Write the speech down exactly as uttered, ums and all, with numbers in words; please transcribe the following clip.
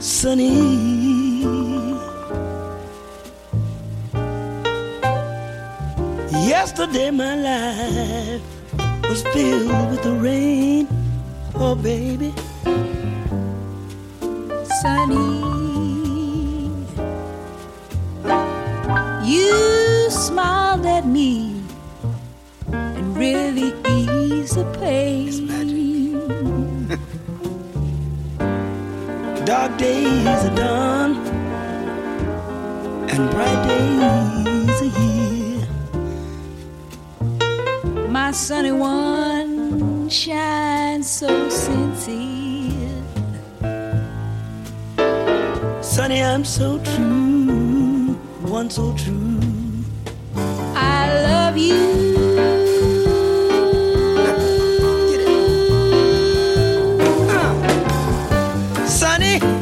sunny. Yesterday my life was filled with the rain. Oh baby, sunny, you smiled at me and really eased the pain. Dark days are done and bright days are here. My sunny one shines so sincere. Sunny, I'm so true, one so true. I love you. Sunny,